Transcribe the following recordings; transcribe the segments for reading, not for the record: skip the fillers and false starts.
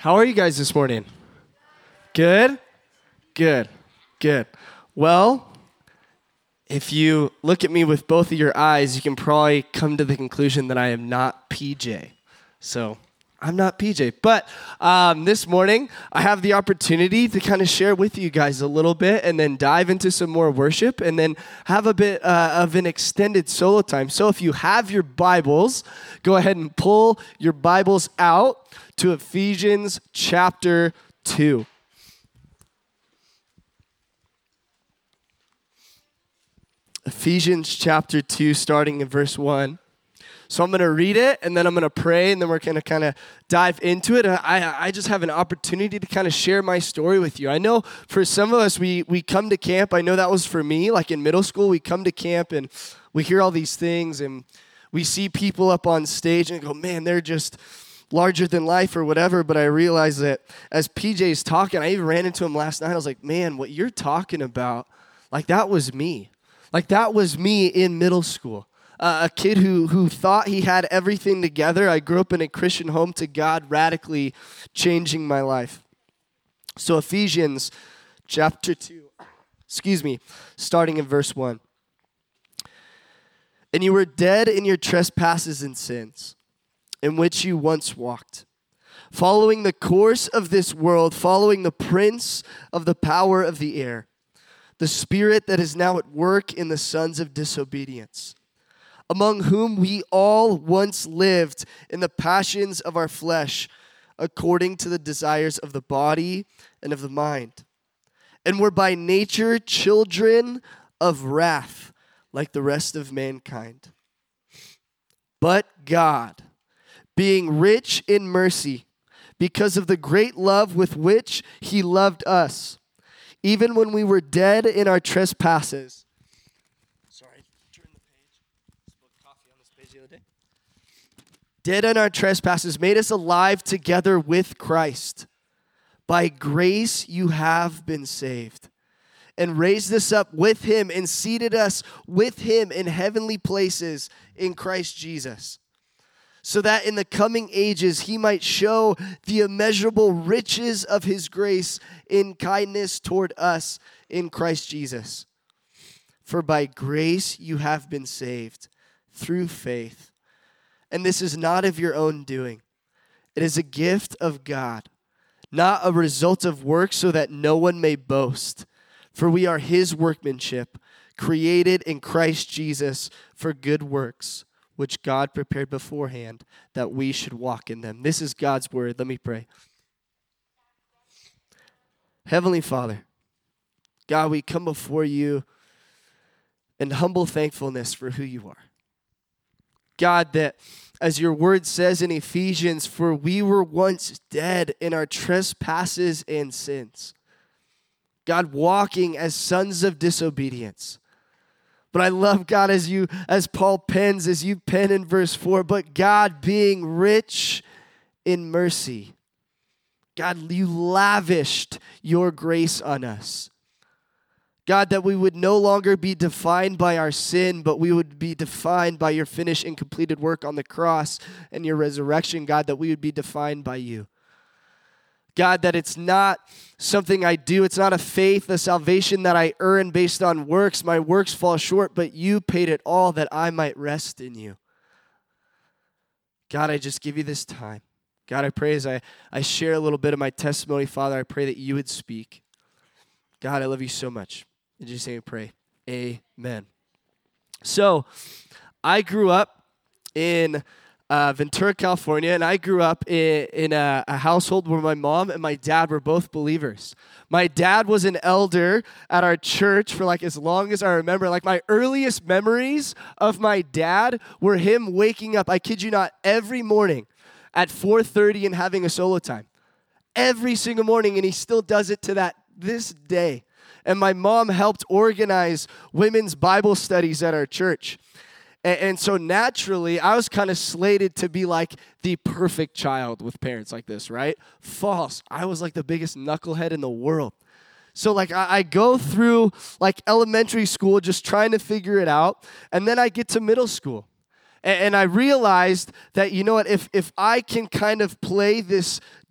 How are you guys this morning? Good? Good. Good. Well, if you look at me with both of your eyes, you can probably come to the conclusion that I am not PJ. So I'm not PJ. But this morning, I have the opportunity to kind of share with you guys a little bit and then dive into some more worship and then have a bit of an extended solo time. So if you have your Bibles, go ahead and pull your Bibles out to Ephesians chapter 2. Ephesians chapter 2, starting in verse 1. So I'm going to read it, and then I'm going to pray, and then we're going to kind of dive into it. I just have an opportunity to kind of share my story with you. I know for some of us, we come to camp. I know that was for me. Like in middle school, we come to camp, and we hear all these things, and we see people up on stage, and go, man, they're just larger than life or whatever. But I realized that as PJ's talking, I even ran into him last night. I was like, man, what you're talking about, like that was me. Like that was me in middle school, a kid who thought he had everything together. I grew up in a Christian home to God radically changing my life. So Ephesians chapter 2, starting in verse 1. And you were dead in your trespasses and sins, in which you once walked, following the course of this world, following the prince of the power of the air, the spirit that is now at work in the sons of disobedience, among whom we all once lived in the passions of our flesh, according to the desires of the body and of the mind, and were by nature children of wrath, like the rest of mankind. But God, being rich in mercy, because of the great love with which he loved us, even when we were dead in our trespasses. Sorry, turn the page. Spilled coffee on this page the other day. Dead in our trespasses, made us alive together with Christ. By grace you have been saved, and raised us up with him, and seated us with him in heavenly places in Christ Jesus, so that in the coming ages he might show the immeasurable riches of his grace in kindness toward us in Christ Jesus. For by grace you have been saved through faith. And this is not of your own doing. It is a gift of God, not a result of works, so that no one may boast. For we are his workmanship, created in Christ Jesus for good works, which God prepared beforehand that we should walk in them. This is God's word. Let me pray. Heavenly Father, God, we come before you in humble thankfulness for who you are. God, that as your word says in Ephesians, for we were once dead in our trespasses and sins. God, walking as sons of disobedience. But I love, God, as Paul pens, as you pen in verse 4, but God being rich in mercy. God, you lavished your grace on us. God, that we would no longer be defined by our sin, but we would be defined by your finished and completed work on the cross and your resurrection, God, that we would be defined by you. God, that it's not something I do. It's not a faith, a salvation that I earn based on works. My works fall short, but you paid it all that I might rest in you. God, I just give you this time. God, I pray as I share a little bit of my testimony, Father, I pray that you would speak. God, I love you so much. In Jesus' name we pray. Amen. So, I grew up in Ventura, California, and I grew up in a household where my mom and my dad were both believers. My dad was an elder at our church for like as long as I remember. Like my earliest memories of my dad were him waking up, I kid you not, every morning at 4:30 and having a solo time. Every single morning, and he still does it to this day. And my mom helped organize women's Bible studies at our church. And so naturally, I was kind of slated to be like the perfect child with parents like this, right? False. I was like the biggest knucklehead in the world. So like I go through like elementary school just trying to figure it out. And then I get to middle school. And I realized that, you know what, if I can kind of play this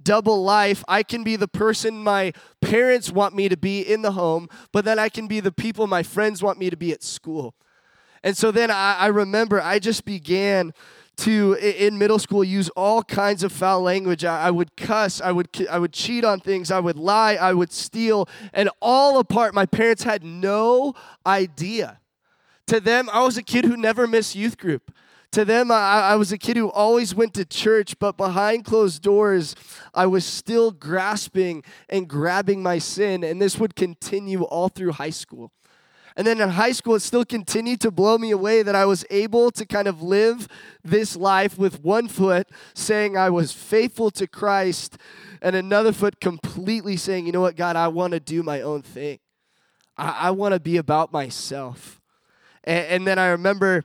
double life. I can be the person my parents want me to be in the home, but then I can be the people my friends want me to be at school. And so then I remember I just began to, in middle school, use all kinds of foul language. I would cuss, I would cheat on things, I would lie, I would steal, and all apart. My parents had no idea. To them, I was a kid who never missed youth group. To them, I was a kid who always went to church, but behind closed doors, I was still grasping and grabbing my sin, and this would continue all through high school. And then in high school, it still continued to blow me away that I was able to kind of live this life with one foot saying I was faithful to Christ and another foot completely saying, you know what, God, I want to do my own thing. I want to be about myself. And then I remember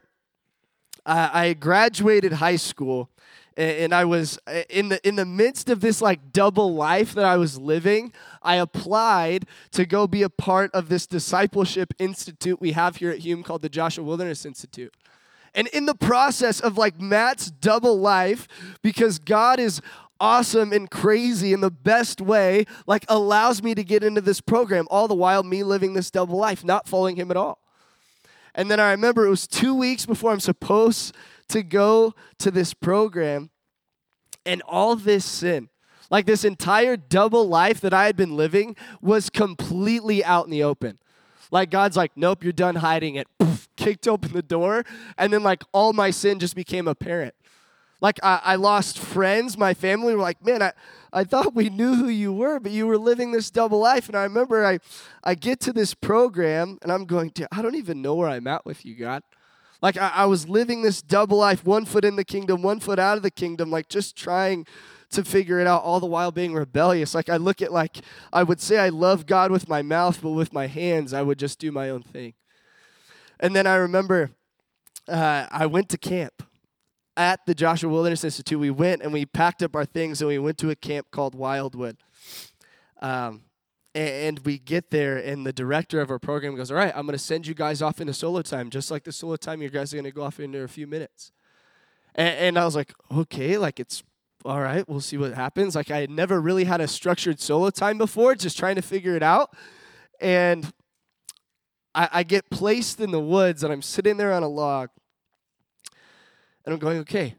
I graduated high school, and I was in the midst of this like double life that I was living. I applied to go be a part of this discipleship institute we have here at Hume called the Joshua Wilderness Institute. And in the process of like Matt's double life, because God is awesome and crazy in the best way, like allows me to get into this program, all the while me living this double life, not following him at all. And then I remember it was 2 weeks before I'm supposed to go to this program, and all this sin, like this entire double life that I had been living, was completely out in the open. Like God's like, nope, you're done hiding it. Poof, kicked open the door, and then like all my sin just became apparent. Like I lost friends. My family were like, man, I thought we knew who you were, but you were living this double life. And I remember I get to this program, and I'm going, I don't even know where I'm at with you, God. Like I was living this double life, one foot in the kingdom, one foot out of the kingdom, like just trying to figure it out, all the while being rebellious. Like I look at like, I would say I love God with my mouth, but with my hands, I would just do my own thing. And then I remember I went to camp at the Joshua Wilderness Institute. We went and we packed up our things and we went to a camp called Wildwood. And we get there, and the director of our program goes, all right, I'm going to send you guys off into solo time, just like the solo time you guys are going to go off into a few minutes. And I was like, okay, like it's all right, we'll see what happens. Like I had never really had a structured solo time before, just trying to figure it out. And I get placed in the woods, and I'm sitting there on a log, and I'm going, okay,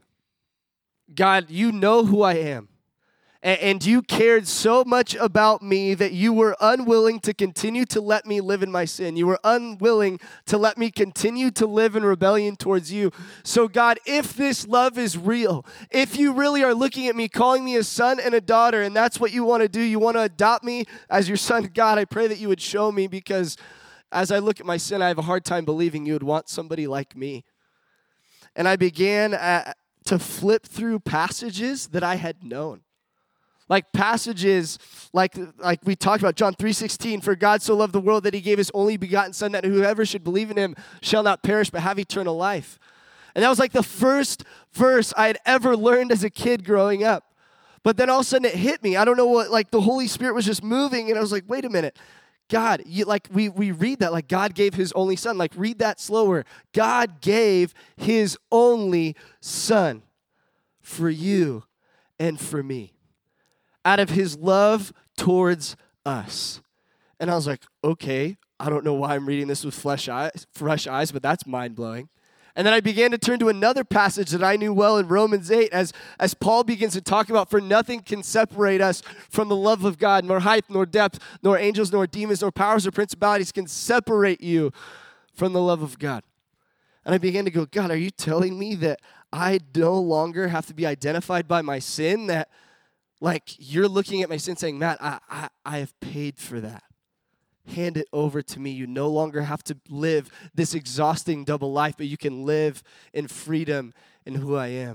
God, you know who I am. And you cared so much about me that you were unwilling to continue to let me live in my sin. You were unwilling to let me continue to live in rebellion towards you. So God, if this love is real, if you really are looking at me, calling me a son and a daughter, and that's what you want to do, you want to adopt me as your son, God, I pray that you would show me, because as I look at my sin, I have a hard time believing you would want somebody like me. And I began to flip through passages that I had known. Like passages like we talked about, John 3:16, for God so loved the world that he gave his only begotten son, that whoever should believe in him shall not perish but have eternal life. And that was like the first verse I had ever learned as a kid growing up. But then all of a sudden it hit me. I don't know what, like the Holy Spirit was just moving, and I was like, wait a minute. God, we read that like God gave his only son. Like read that slower. God gave his only son for you and for me, out of his love towards us. And I was like, okay, I don't know why I'm reading this with fresh eyes, but that's mind-blowing. And then I began to turn to another passage that I knew well in Romans 8, as Paul begins to talk about, for nothing can separate us from the love of God, nor height, nor depth, nor angels, nor demons, nor powers or principalities can separate you from the love of God. And I began to go, God, are you telling me that I no longer have to be identified by my sin? That like you're looking at my sin saying, Matt, I have paid for that. Hand it over to me. You no longer have to live this exhausting double life, but you can live in freedom in who I am.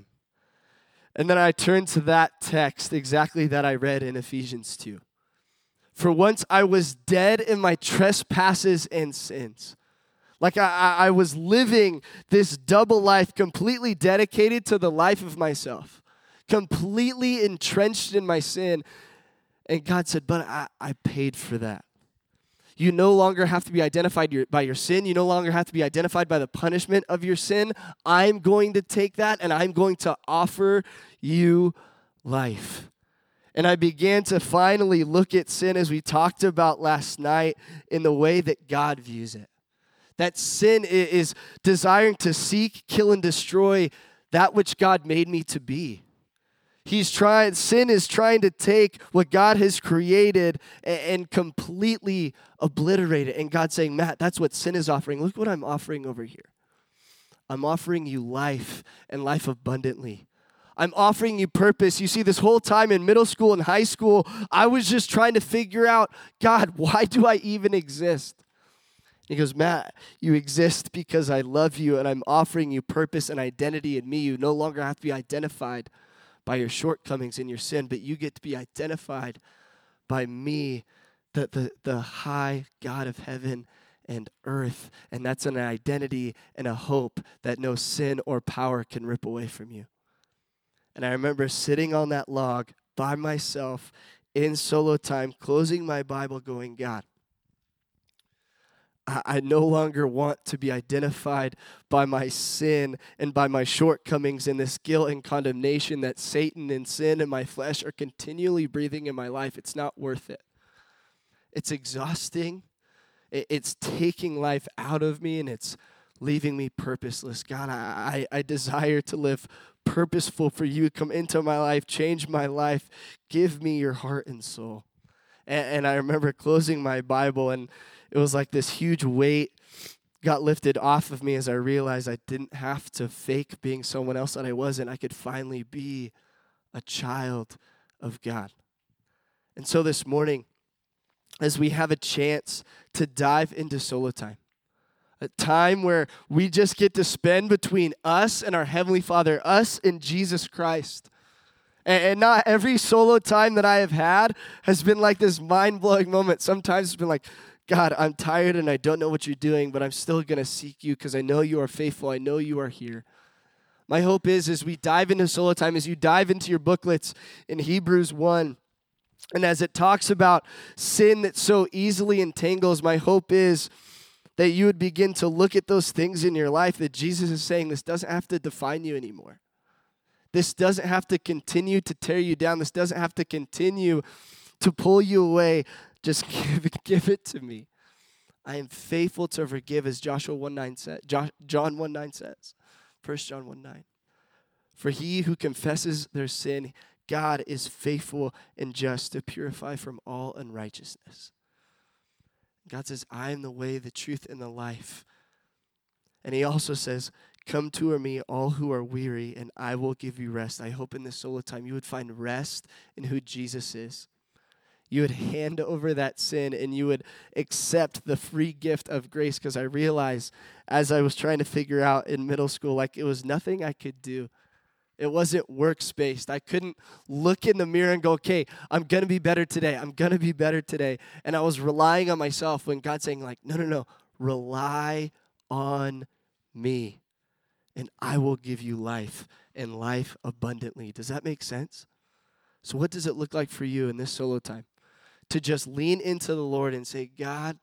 And then I turned to that text exactly that I read in Ephesians 2. For once I was dead in my trespasses and sins. Like I was living this double life completely dedicated to the life of myself, completely entrenched in my sin. And God said, but I paid for that. You no longer have to be identified by your sin. You no longer have to be identified by the punishment of your sin. I'm going to take that, and I'm going to offer you life. And I began to finally look at sin, as we talked about last night, in the way that God views it. That sin is desiring to seek, kill, and destroy that which God made me to be. Sin is trying to take what God has created and completely obliterate it. And God's saying, Matt, that's what sin is offering. Look what I'm offering over here. I'm offering you life and life abundantly. I'm offering you purpose. You see, this whole time in middle school and high school, I was just trying to figure out, God, why do I even exist? He goes, Matt, you exist because I love you, and I'm offering you purpose and identity in me. You no longer have to be identified by your shortcomings and your sin, but you get to be identified by me, the high God of heaven and earth. And that's an identity and a hope that no sin or power can rip away from you. And I remember sitting on that log by myself in solo time, closing my Bible, going, God, I no longer want to be identified by my sin and by my shortcomings and this guilt and condemnation that Satan and sin and my flesh are continually breathing in my life. It's not worth it. It's exhausting. It's taking life out of me, and it's leaving me purposeless. God, I desire to live purposeful for you. Come into my life, change my life. Give me your heart and soul. And I remember closing my Bible, and it was like this huge weight got lifted off of me as I realized I didn't have to fake being someone else that I wasn't. I could finally be a child of God. And so this morning, as we have a chance to dive into solo time, a time where we just get to spend between us and our Heavenly Father, us and Jesus Christ. And not every solo time that I have had has been like this mind-blowing moment. Sometimes it's been like, God, I'm tired and I don't know what you're doing, but I'm still going to seek you because I know you are faithful. I know you are here. My hope is as we dive into solo time, as you dive into your booklets in Hebrews 1, and as it talks about sin that so easily entangles, my hope is that you would begin to look at those things in your life that Jesus is saying, this doesn't have to define you anymore. This doesn't have to continue to tear you down. This doesn't have to continue to pull you away. Just give it to me. I am faithful to forgive, as Joshua 1:9 says. John 1:9 says. 1 John 1:9. For he who confesses their sin, God is faithful and just to purify from all unrighteousness. God says, I am the way, the truth, and the life. And he also says, come to me, all who are weary, and I will give you rest. I hope in this solo time you would find rest in who Jesus is. You would hand over that sin and you would accept the free gift of grace, because I realized as I was trying to figure out in middle school, like it was nothing I could do. It wasn't works-based. I couldn't look in the mirror and go, okay, I'm going to be better today. I'm going to be better today. And I was relying on myself when God's saying like, no, rely on me and I will give you life and life abundantly. Does that make sense? So what does it look like for you in this solo time? To just lean into the Lord and say, God,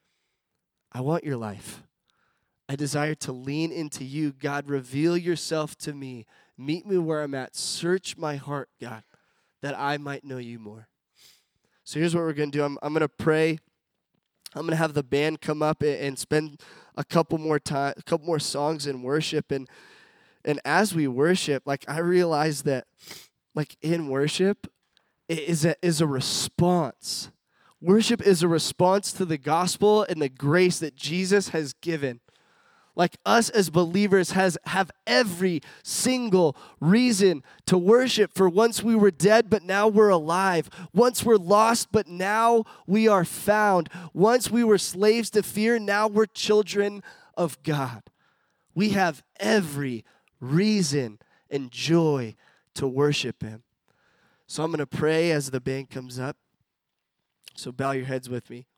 I want your life. I desire to lean into you. God, reveal yourself to me. Meet me where I'm at. Search my heart, God, that I might know you more. So here's what we're going to do. I'm going to pray. I'm going to have the band come up and spend a couple more songs in worship. And as we worship, like I realize that like in worship, is a response. Worship is a response to the gospel and the grace that Jesus has given. Like us as believers have every single reason to worship. For once we were dead, but now we're alive. Once we're lost, but now we are found. Once we were slaves to fear, now we're children of God. We have every reason and joy to worship him. So I'm going to pray as the band comes up. So bow your heads with me.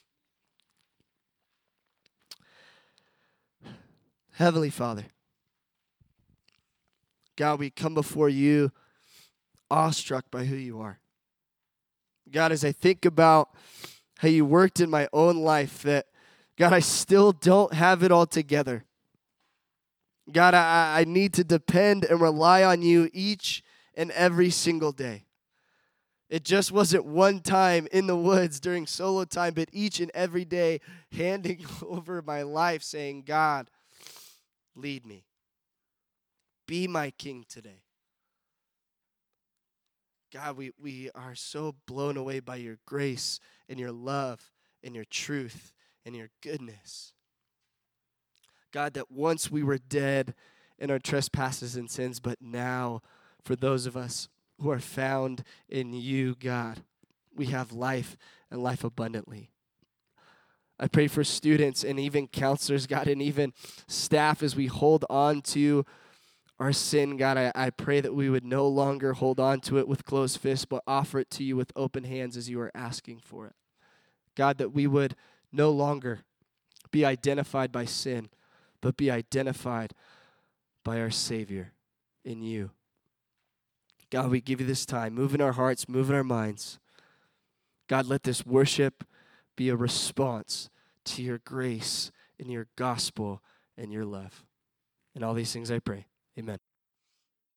Heavenly Father, God, we come before you awestruck by who you are. God, as I think about how you worked in my own life, that, God, I still don't have it all together. God, I need to depend and rely on you each and every single day. It just wasn't one time in the woods during solo time, but each and every day handing over my life saying, God, lead me. Be my king today. God, we are so blown away by your grace and your love and your truth and your goodness. God, that once we were dead in our trespasses and sins, but now for those of us who are found in you, God, we have life and life abundantly. I pray for students and even counselors, God, and even staff as we hold on to our sin, God. I pray that we would no longer hold on to it with closed fists, but offer it to you with open hands as you are asking for it. God, that we would no longer be identified by sin, but be identified by our Savior in you. God, we give you this time. Move in our hearts, move in our minds. God, let this worship be a response to your grace and your gospel and your love. And all these things I pray. Amen.